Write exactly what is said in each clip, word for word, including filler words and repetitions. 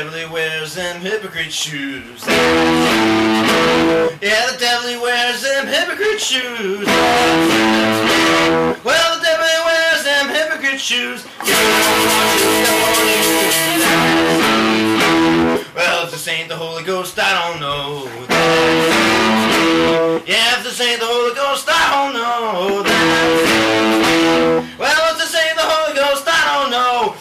devil he wears them hypocrite shoes. Yeah, the devil he wears them hypocrite shoes. Well, the devil he wears them hypocrite shoes. Well, if this ain't the Holy Ghost, I don't know. Yeah, if this ain't the Holy Ghost, I don't know. Well, if this ain't the Holy Ghost, I don't know.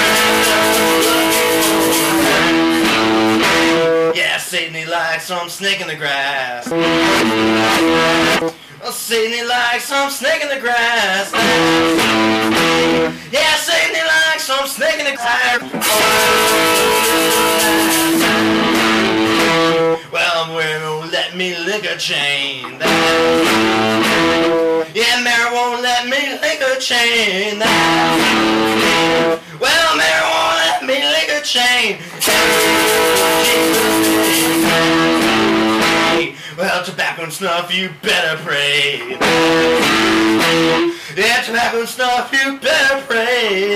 Yeah, Satan, he likes some snake in the grass. Well, Satan, he likes some snake in the grass. Yeah, Satan, he likes some snake in the grass. Well, Mary won't let me lick a chain. Yeah, Mary won't let me lick a chain. Well, Mary won't let me lick a chain. Well, tobacco and snuff, you better pray. Yeah, tobacco and snuff, you better pray.